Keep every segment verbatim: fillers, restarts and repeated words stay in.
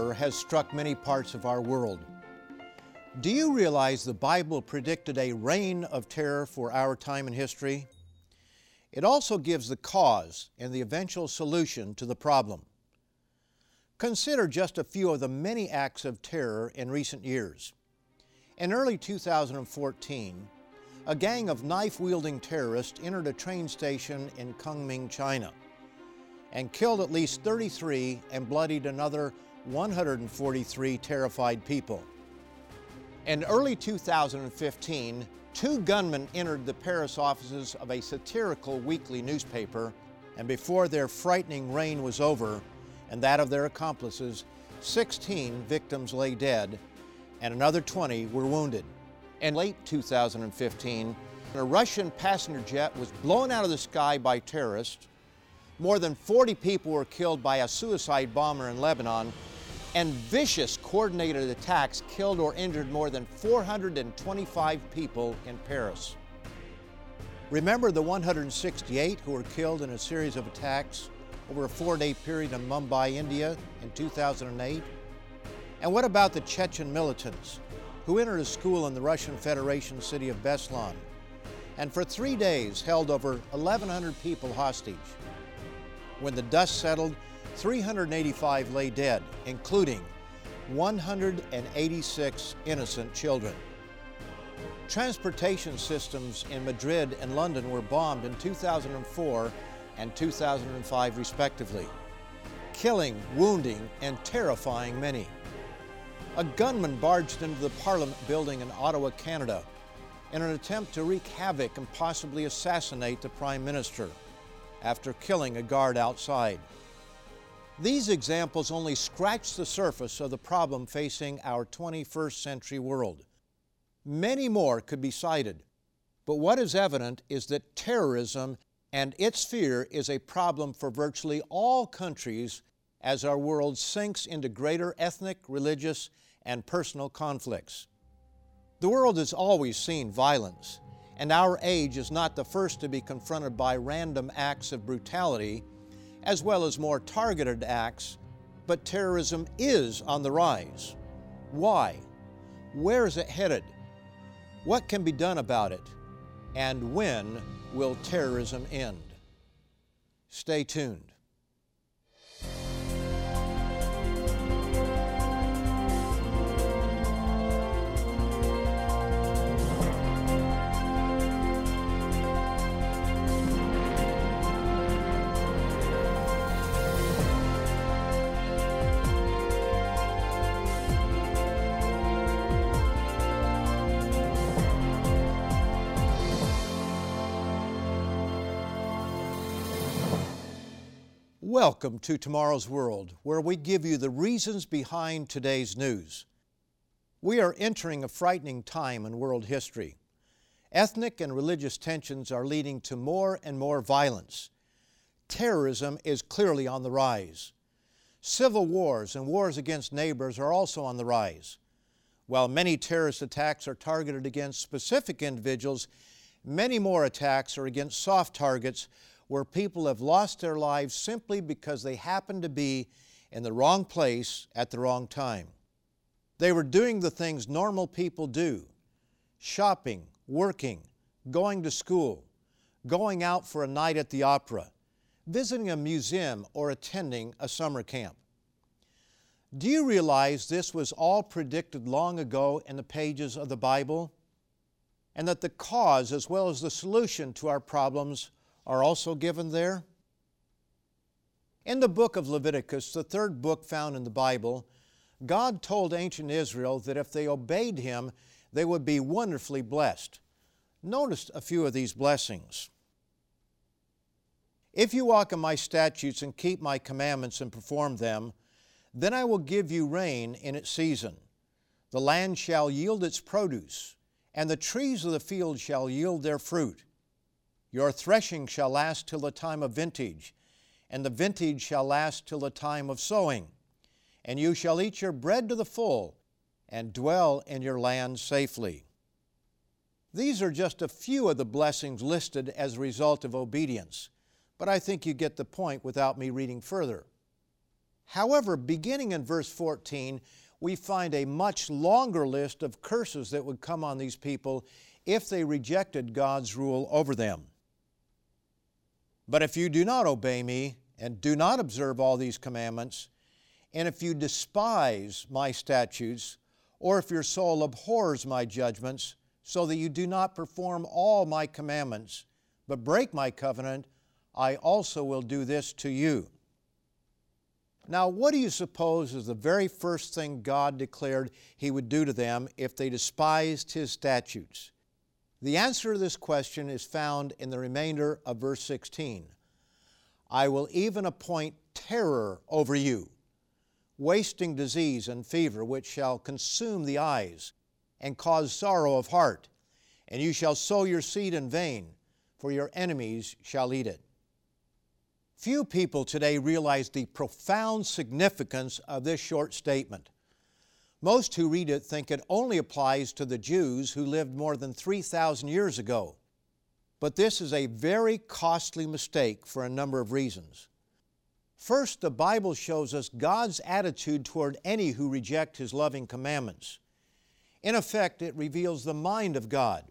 terror has struck many parts of our world. Do you realize the Bible predicted a reign of terror for our time in history? It also gives the cause and the eventual solution to the problem. Consider just a few of the many acts of terror in recent years. In early two thousand fourteen, a gang of knife-wielding terrorists entered a train station in Kunming, China, and killed at least thirty-three and bloodied another one hundred forty-three terrified people. In early two thousand fifteen, two gunmen entered the Paris offices of a satirical weekly newspaper, and before their frightening reign was over, and that of their accomplices, sixteen victims lay dead, and another twenty were wounded. In late two thousand fifteen, a Russian passenger jet was blown out of the sky by terrorists. More than forty people were killed by a suicide bomber in Lebanon, and vicious coordinated attacks killed or injured more than four hundred twenty-five people in Paris. Remember the one hundred sixty-eight who were killed in a series of attacks over a four-day period in Mumbai, India in two thousand eight? And what about the Chechen militants who entered a school in the Russian Federation city of Beslan and for three days held over eleven hundred people hostage? When the dust settled, three hundred eighty-five lay dead, including one hundred eighty-six innocent children. Transportation systems in Madrid and London were bombed in two thousand four and two thousand five respectively, killing, wounding, and terrifying many. A gunman barged into the Parliament building in Ottawa, Canada, in an attempt to wreak havoc and possibly assassinate the Prime Minister after killing a guard outside. These examples only scratch the surface of the problem facing our twenty-first century world. Many more could be cited, but what is evident is that terrorism and its fear is a problem for virtually all countries as our world sinks into greater ethnic, religious, and personal conflicts. The world has always seen violence, and our age is not the first to be confronted by random acts of brutality, as well as more targeted acts, but terrorism is on the rise. Why? Where is it headed? What can be done about it? And when will terrorism end? Stay tuned. Welcome to Tomorrow's World, where we give you the reasons behind today's news. We are entering a frightening time in world history. Ethnic and religious tensions are leading to more and more violence. Terrorism is clearly on the rise. Civil wars and wars against neighbors are also on the rise. While many terrorist attacks are targeted against specific individuals, many more attacks are against soft targets where people have lost their lives simply because they happened to be in the wrong place at the wrong time. They were doing the things normal people do: shopping, working, going to school, going out for a night at the opera, visiting a museum, or attending a summer camp. Do you realize this was all predicted long ago in the pages of the Bible? And that the cause as well as the solution to our problems are also given there? In the book of Leviticus, the third book found in the Bible, God told ancient Israel that if they obeyed Him, they would be wonderfully blessed. Notice a few of these blessings. If you walk in my statutes and keep my commandments and perform them, then I will give you rain in its season. The land shall yield its produce, and the trees of the field shall yield their fruit. Your threshing shall last till the time of vintage, and the vintage shall last till the time of sowing. And you shall eat your bread to the full, and dwell in your land safely. These are just a few of the blessings listed as a result of obedience, but I think you get the point without me reading further. However, beginning in verse fourteen, we find a much longer list of curses that would come on these people if they rejected God's rule over them. But if you do not obey me and do not observe all these commandments, and if you despise my statutes, or if your soul abhors my judgments, so that you do not perform all my commandments, but break my covenant, I also will do this to you. Now, what do you suppose is the very first thing God declared He would do to them if they despised His statutes? The answer to this question is found in the remainder of verse sixteen. I will even appoint terror over you, wasting disease and fever, which shall consume the eyes and cause sorrow of heart, and you shall sow your seed in vain, for your enemies shall eat it. Few people today realize the profound significance of this short statement. Most who read it think it only applies to the Jews who lived more than three thousand years ago. But this is a very costly mistake for a number of reasons. First, the Bible shows us God's attitude toward any who reject His loving commandments. In effect, it reveals the mind of God.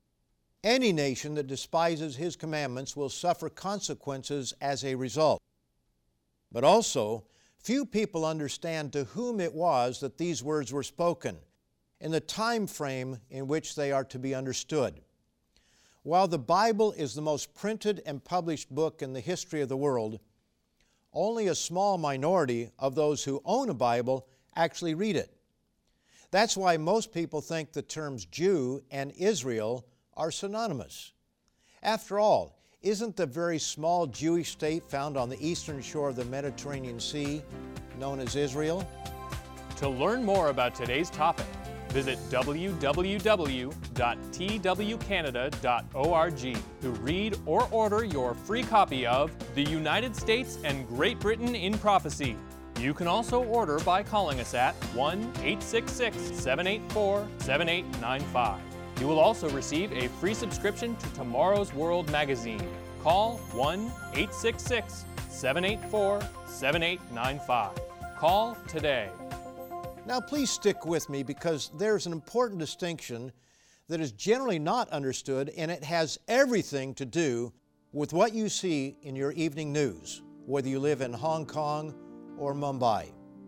Any nation that despises His commandments will suffer consequences as a result. But also, few people understand to whom it was that these words were spoken and the time frame in which they are to be understood. While the Bible is the most printed and published book in the history of the world, only a small minority of those who own a Bible actually read it. That's why most people think the terms Jew and Israel are synonymous. After all, isn't the very small Jewish state found on the eastern shore of the Mediterranean Sea known as Israel? To learn more about today's topic, visit w w w dot t w canada dot org to read or order your free copy of The United States and Great Britain in Prophecy. You can also order by calling us at one eight six six, seven eight four, seven eight nine five. You will also receive a free subscription to Tomorrow's World magazine. Call one eight six six, seven eight four, seven eight nine five. Call today. Now please stick with me because there's an important distinction that is generally not understood, and it has everything to do with what you see in your evening news, whether you live in Hong Kong or Mumbai.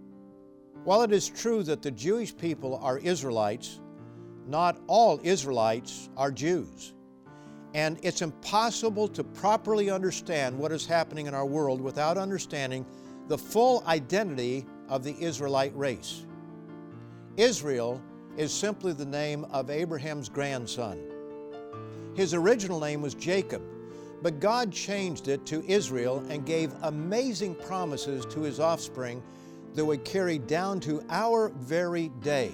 While it is true that the Jewish people are Israelites, not all Israelites are Jews. And it's impossible to properly understand what is happening in our world without understanding the full identity of the Israelite race. Israel is simply the name of Abraham's grandson. His original name was Jacob, but God changed it to Israel and gave amazing promises to His offspring that would carry down to our very day.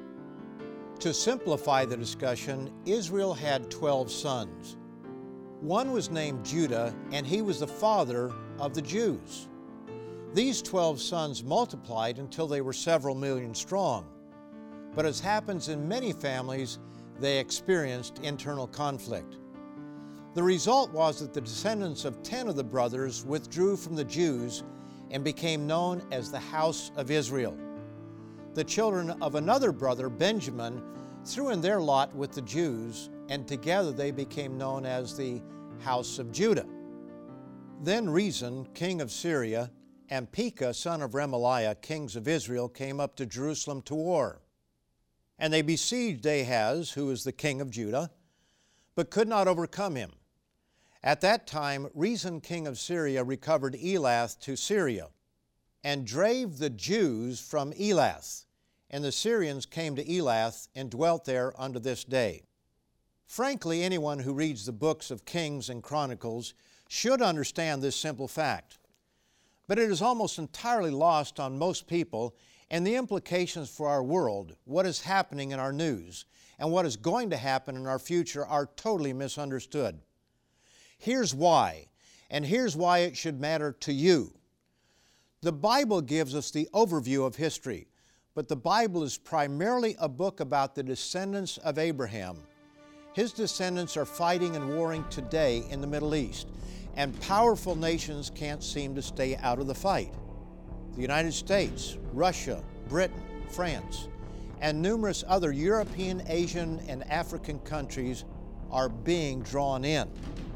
To simplify the discussion, Israel had twelve sons. One was named Judah, and he was the father of the Jews. These twelve sons multiplied until they were several million strong. But as happens in many families, they experienced internal conflict. The result was that the descendants of ten of the brothers withdrew from the Jews and became known as the House of Israel. The children of another brother, Benjamin, threw in their lot with the Jews, and together they became known as the House of Judah. Then Rezin, king of Syria, and Pekah, son of Remaliah, kings of Israel, came up to Jerusalem to war. And they besieged Ahaz, who was the king of Judah, but could not overcome him. At that time, Rezin, king of Syria, recovered Elath to Syria, and drave the Jews from Elath, and the Syrians came to Elath and dwelt there unto this day. Frankly, anyone who reads the books of Kings and Chronicles should understand this simple fact. But it is almost entirely lost on most people, and the implications for our world, what is happening in our news, and what is going to happen in our future are totally misunderstood. Here's why, and here's why it should matter to you. The Bible gives us the overview of history, but the Bible is primarily a book about the descendants of Abraham. His descendants are fighting and warring today in the Middle East, and powerful nations can't seem to stay out of the fight. the United States, Russia, Britain, France, and numerous other European, Asian, and African countries are being drawn in.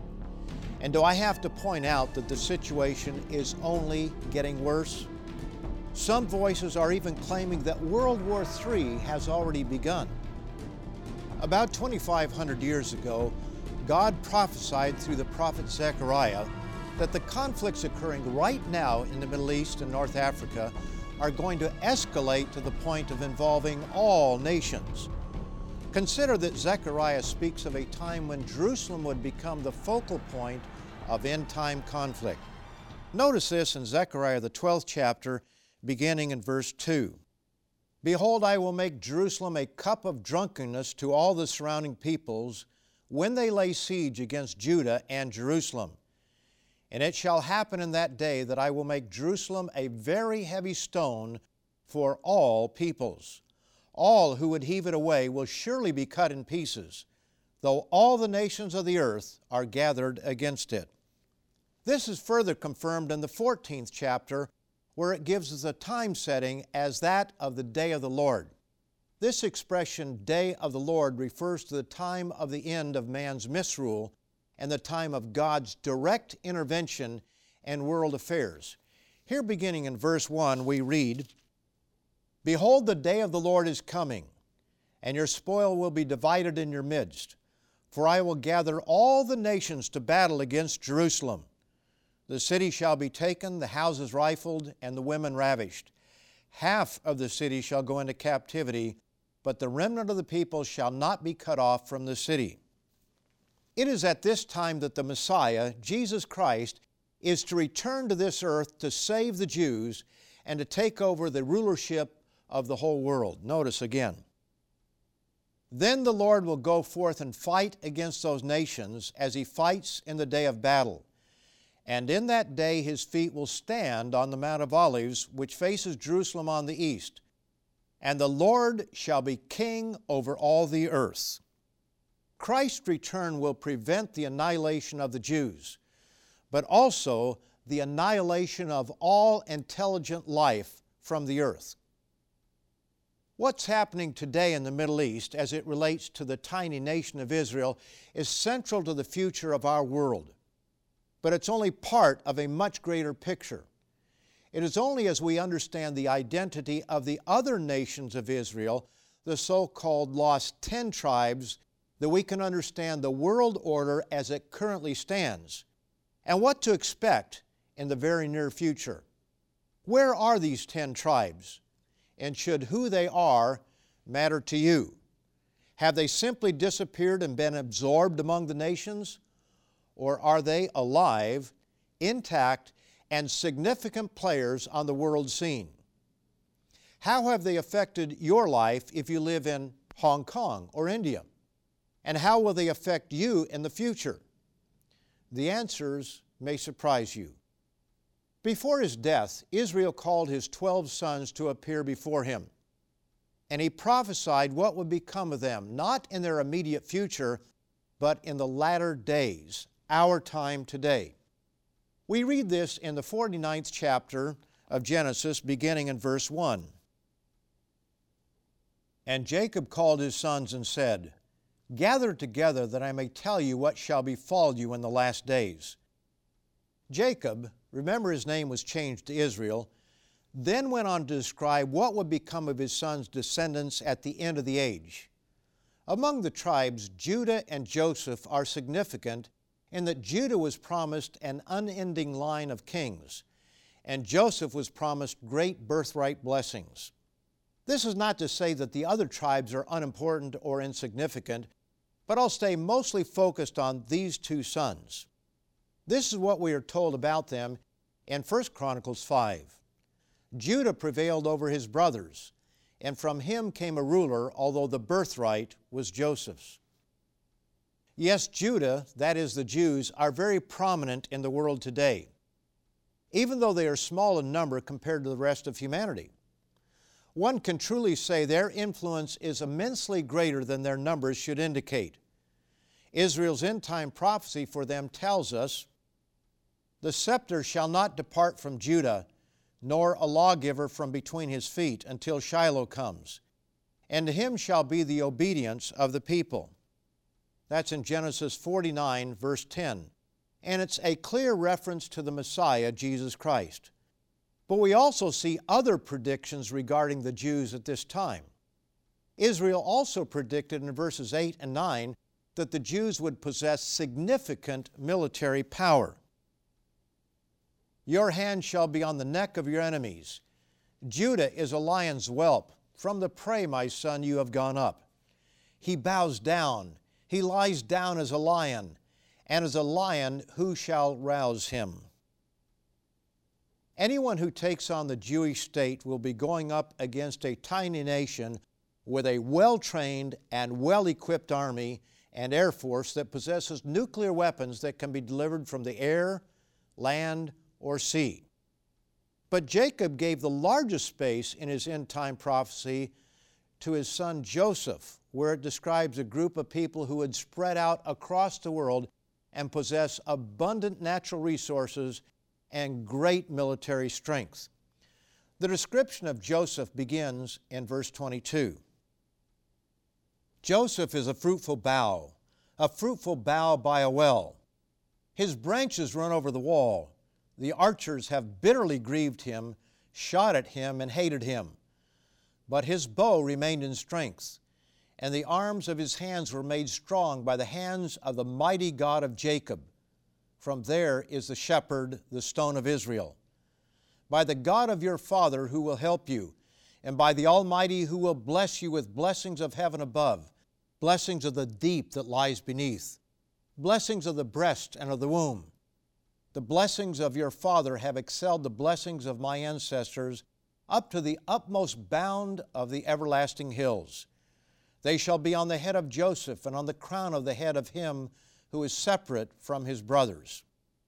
And do I have to point out that the situation is only getting worse? Some voices are even claiming that World War Three has already begun. About twenty-five hundred years ago, God prophesied through the prophet Zechariah that the conflicts occurring right now in the Middle East and North Africa are going to escalate to the point of involving all nations. Consider that Zechariah speaks of a time when Jerusalem would become the focal point of end-time conflict. Notice this in Zechariah, the twelfth chapter, beginning in verse two. Behold, I will make Jerusalem a cup of drunkenness to all the surrounding peoples when they lay siege against Judah and Jerusalem. And it shall happen in that day that I will make Jerusalem a very heavy stone for all peoples. All who would heave it away will surely be cut in pieces, though all the nations of the earth are gathered against it. This is further confirmed in the fourteenth chapter, where it gives us a time setting as that of the day of the Lord. This expression, day of the Lord, refers to the time of the end of man's misrule and the time of God's direct intervention in world affairs. Here, beginning in verse one, we read, Behold, the day of the Lord is coming, and your spoil will be divided in your midst. For I will gather all the nations to battle against Jerusalem. The city shall be taken, the houses rifled, and the women ravished. Half of the city shall go into captivity, but the remnant of the people shall not be cut off from the city. It is at this time that the Messiah, Jesus Christ, is to return to this earth to save the Jews and to take over the rulership of the whole world. Notice again. Then the Lord will go forth and fight against those nations as he fights in the day of battle. And in that day his feet will stand on the Mount of Olives, which faces Jerusalem on the east. And the Lord shall be king over all the earth. Christ's return will prevent the annihilation of the Jews, but also the annihilation of all intelligent life from the earth. What's happening today in the Middle East as it relates to the tiny nation of Israel is central to the future of our world. But it's only part of a much greater picture. It is only as we understand the identity of the other nations of Israel, the so-called lost ten tribes, that we can understand the world order as it currently stands and what to expect in the very near future. Where are these ten tribes? And should who they are matter to you? Have they simply disappeared and been absorbed among the nations? Or are they alive, intact, and significant players on the world scene? How have they affected your life if you live in Hong Kong or India? And how will they affect you in the future? The answers may surprise you. Before his death, Israel called his twelve sons to appear before him, and he prophesied what would become of them, not in their immediate future, but in the latter days, our time today. We read this in the forty-ninth chapter of Genesis, beginning in verse one. And Jacob called his sons and said, Gather together that I may tell you what shall befall you in the last days. Jacob, remember his name was changed to Israel, then went on to describe what would become of his sons' descendants at the end of the age. Among the tribes, Judah and Joseph are significant in that Judah was promised an unending line of kings, and Joseph was promised great birthright blessings. This is not to say that the other tribes are unimportant or insignificant, but I'll stay mostly focused on these two sons. This is what we are told about them in First Chronicles five. Judah prevailed over his brothers, and from him came a ruler, although the birthright was Joseph's. Yes, Judah, that is the Jews, are very prominent in the world today, even though they are small in number compared to the rest of humanity. One can truly say their influence is immensely greater than their numbers should indicate. Israel's end-time prophecy for them tells us, The scepter shall not depart from Judah, nor a lawgiver from between his feet, until Shiloh comes. And to him shall be the obedience of the people. That's in Genesis forty-nine, verse ten. And it's a clear reference to the Messiah, Jesus Christ. But we also see other predictions regarding the Jews at this time. Israel also predicted in verses eight and nine that the Jews would possess significant military power. Your hand shall be on the neck of your enemies. Judah is a lion's whelp. From the prey, my son, you have gone up. He bows down. He lies down as a lion. And as a lion, who shall rouse him? Anyone who takes on the Jewish state will be going up against a tiny nation with a well-trained and well-equipped army and air force that possesses nuclear weapons that can be delivered from the air, land, or sea. But Jacob gave the largest space in his end-time prophecy to his son Joseph, where it describes a group of people who had spread out across the world and possess abundant natural resources and great military strength. The description of Joseph begins in verse twenty-two. Joseph is a fruitful bough, a fruitful bough by a well. His branches run over the wall. The archers have bitterly grieved him, shot at him, and hated him. But his bow remained in strength, and the arms of his hands were made strong by the hands of the mighty God of Jacob. From there is the shepherd, the stone of Israel. By the God of your father who will help you, and by the Almighty who will bless you with blessings of heaven above, blessings of the deep that lies beneath, blessings of the breast and of the womb. The blessings of your father have excelled the blessings of my ancestors up to the utmost bound of the everlasting hills. They shall be on the head of Joseph and on the crown of the head of him who is separate from his brothers.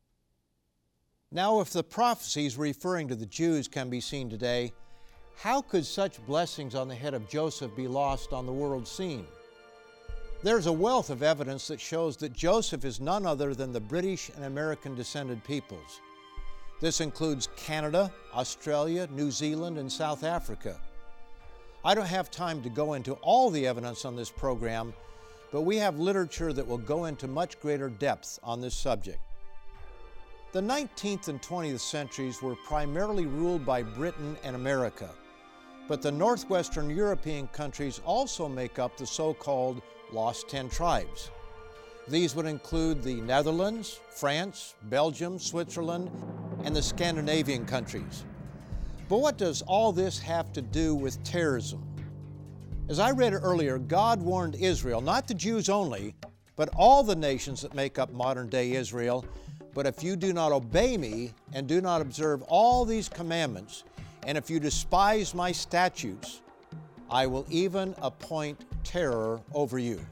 Now, if the prophecies referring to the Jews can be seen today, how could such blessings on the head of Joseph be lost on the world scene? There's a wealth of evidence that shows that Joseph is none other than the British and American descended peoples. This includes Canada, Australia, New Zealand, and South Africa. I don't have time to go into all the evidence on this program, but we have literature that will go into much greater depth on this subject. The nineteenth and twentieth centuries were primarily ruled by Britain and America, but the northwestern European countries also make up the so-called Lost Ten Tribes. These would include the Netherlands, France, Belgium, Switzerland, and the Scandinavian countries. But what does all this have to do with terrorism? As I read earlier, God warned Israel, not the Jews only, but all the nations that make up modern-day Israel, but if you do not obey me and do not observe all these commandments, and if you despise my statutes, I will even appoint terror over you.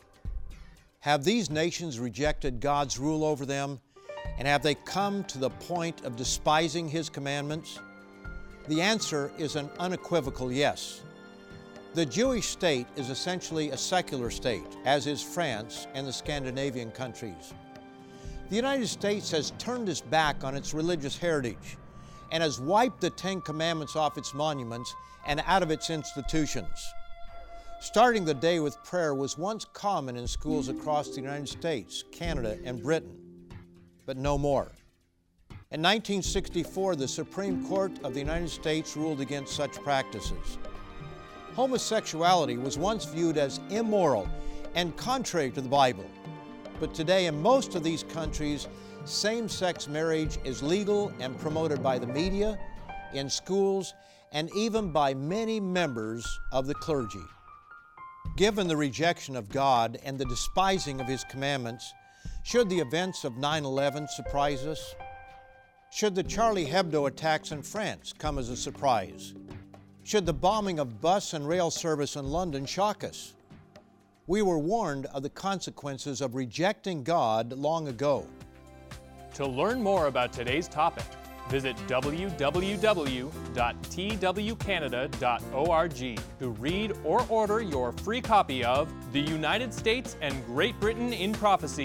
Have these nations rejected God's rule over them, and have they come to the point of despising His commandments? The answer is an unequivocal yes. The Jewish state is essentially a secular state, as is France and the Scandinavian countries. The United States has turned its back on its religious heritage and has wiped the Ten Commandments off its monuments and out of its institutions. Starting the day with prayer was once common in schools across the United States, Canada, and Britain, but no more. In nineteen sixty-four, the Supreme Court of the United States ruled against such practices. Homosexuality was once viewed as immoral and contrary to the Bible, but today in most of these countries, same-sex marriage is legal and promoted by the media, in schools, and even by many members of the clergy. Given the rejection of God and the despising of His commandments, should the events of nine eleven surprise us? Should the Charlie Hebdo attacks in France come as a surprise? Should the bombing of bus and rail service in London shock us? We were warned of the consequences of rejecting God long ago. To learn more about today's topic, visit w w w dot t w canada dot org to read or order your free copy of The United States and Great Britain in Prophecy.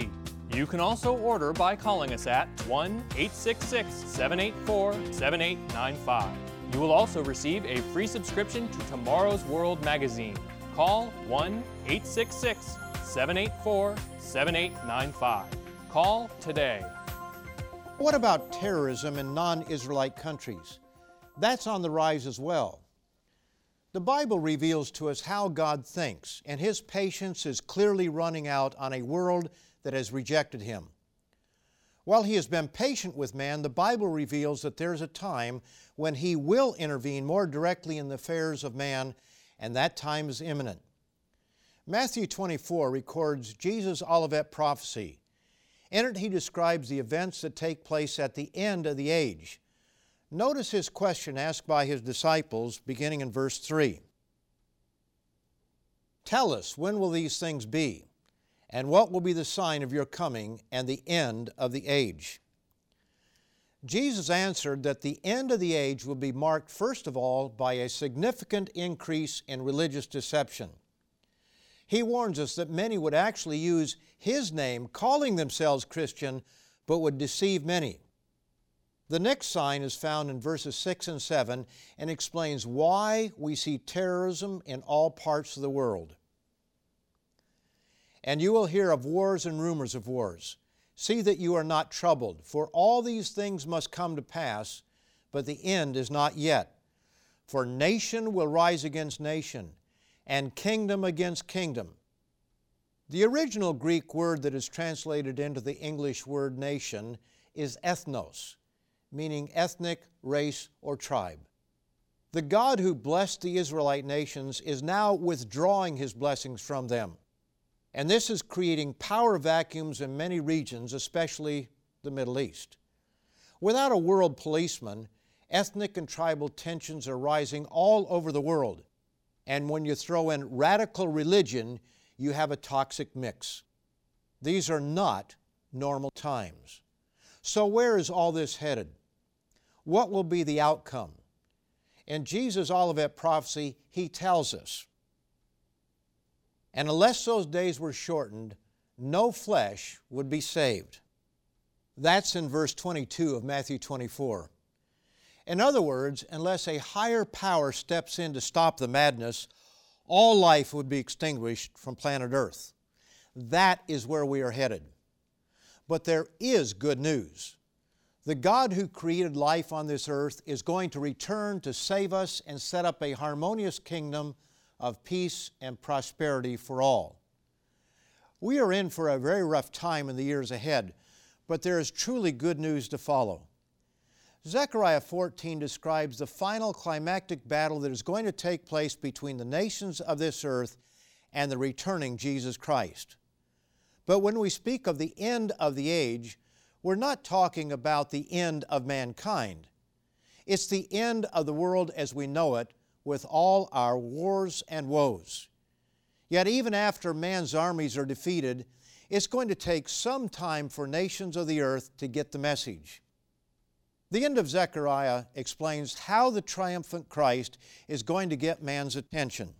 You can also order by calling us at one eight six six, seven eight four, seven eight nine five. You will also receive a free subscription to Tomorrow's World magazine. Call one eight six six, seven eight four, seven eight nine five. Call today. What about terrorism in non-Israelite countries? That's on the rise as well. The Bible reveals to us how God thinks, and His patience is clearly running out on a world that has rejected Him. While He has been patient with man, the Bible reveals that there is a time when He will intervene more directly in the affairs of man, and that time is imminent. Matthew twenty-four records Jesus' Olivet prophecy. In it, He describes the events that take place at the end of the age. Notice His question asked by His disciples, beginning in verse three. Tell us, when will these things be? And what will be the sign of your coming and the end of the age? Jesus answered that the end of the age will be marked first of all by a significant increase in religious deception. He warns us that many would actually use His name, calling themselves Christian, but would deceive many. The next sign is found in verses six and seven and explains why we see terrorism in all parts of the world. And you will hear of wars and rumors of wars. See that you are not troubled, for all these things must come to pass, but the end is not yet. For nation will rise against nation, and kingdom against kingdom. The original Greek word that is translated into the English word nation is ethnos, meaning ethnic, race, or tribe. The God who blessed the Israelite nations is now withdrawing His blessings from them. And this is creating power vacuums in many regions, especially the Middle East. Without a world policeman, ethnic and tribal tensions are rising all over the world. And when you throw in radical religion, you have a toxic mix. These are not normal times. So where is all this headed? What will be the outcome? In Jesus' Olivet prophecy, He tells us, and unless those days were shortened, no flesh would be saved. That's in verse twenty-two of Matthew twenty-four. In other words, unless a higher power steps in to stop the madness, all life would be extinguished from planet Earth. That is where we are headed. But there is good news. The God who created life on this earth is going to return to save us and set up a harmonious kingdom of peace and prosperity for all. We are in for a very rough time in the years ahead, but there is truly good news to follow. Zechariah fourteen describes the final climactic battle that is going to take place between the nations of this earth and the returning Jesus Christ. But when we speak of the end of the age, we're not talking about the end of mankind. It's the end of the world as we know it, with all our wars and woes. Yet even after man's armies are defeated, it's going to take some time for nations of the earth to get the message. The end of Zechariah explains how the triumphant Christ is going to get man's attention.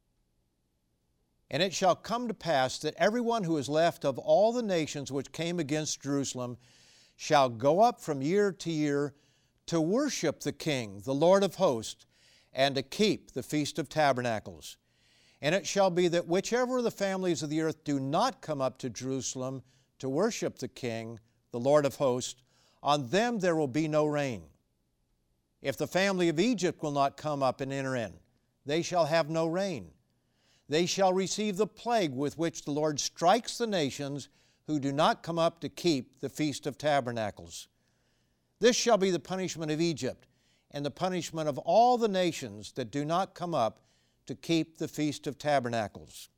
And it shall come to pass that everyone who is left of all the nations which came against Jerusalem shall go up from year to year to worship the King, the Lord of hosts, and to keep the Feast of Tabernacles. And it shall be that whichever of the families of the earth do not come up to Jerusalem to worship the King, the Lord of hosts, on them there will be no rain. If the family of Egypt will not come up and enter in, they shall have no rain. They shall receive the plague with which the Lord strikes the nations who do not come up to keep the Feast of Tabernacles. This shall be the punishment of Egypt, and the punishment of all the nations that do not come up to keep the Feast of Tabernacles.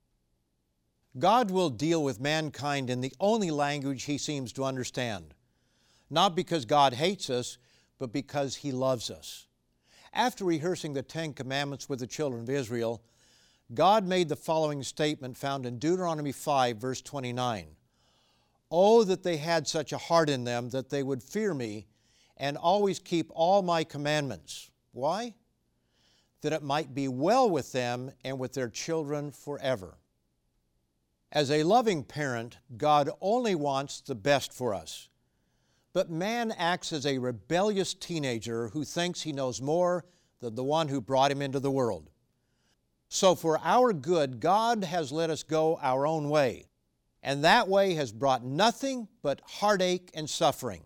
God will deal with mankind in the only language He seems to understand, not because God hates us, but because He loves us. After rehearsing the Ten Commandments with the children of Israel, God made the following statement found in Deuteronomy five, verse twenty-nine. Oh, that they had such a heart in them that they would fear me and always keep all my commandments. Why? That it might be well with them and with their children forever. As a loving parent, God only wants the best for us. But man acts as a rebellious teenager who thinks he knows more than the one who brought him into the world. So for our good, God has let us go our own way, and that way has brought nothing but heartache and suffering.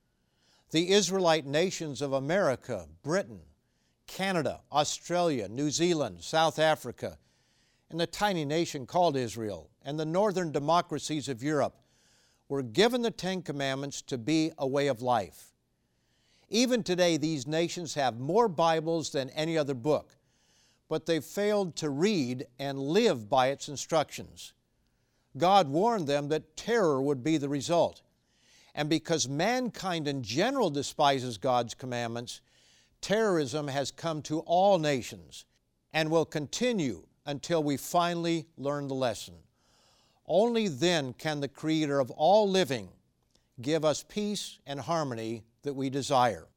The Israelite nations of America, Britain, Canada, Australia, New Zealand, South Africa, and the tiny nation called Israel, and the northern democracies of Europe were given the Ten Commandments to be a way of life. Even today, these nations have more Bibles than any other book, but they've failed to read and live by its instructions. God warned them that terror would be the result. And because mankind in general despises God's commandments, terrorism has come to all nations and will continue until we finally learn the lesson. Only then can the Creator of all living give us peace and harmony that we desire.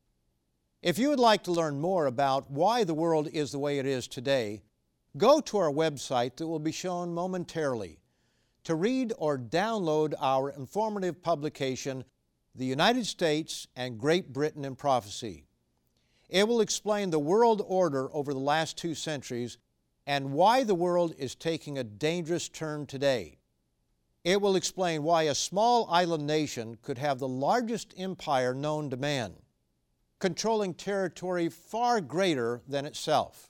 If you would like to learn more about why the world is the way it is today, go to our website that will be shown momentarily to read or download our informative publication, The United States and Great Britain in Prophecy. It will explain the world order over the last two centuries and why the world is taking a dangerous turn today. It will explain why a small island nation could have the largest empire known to man, controlling territory far greater than itself.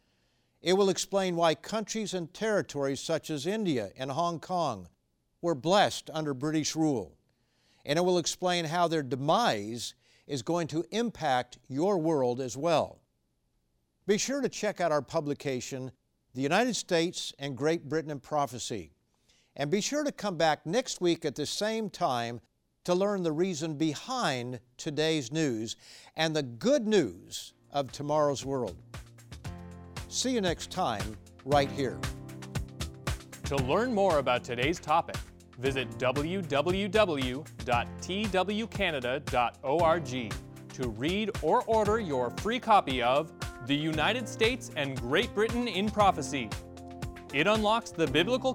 It will explain why countries and territories such as India and Hong Kong were blessed under British rule. And it will explain how their demise is going to impact your world as well. Be sure to check out our publication, The United States and Great Britain in Prophecy. And be sure to come back next week at the same time to learn the reason behind today's news and the good news of tomorrow's world. See you next time, right here. To learn more about today's topic, visit w w w dot t w canada dot org to read or order your free copy of The United States and Great Britain in Prophecy. It unlocks the biblical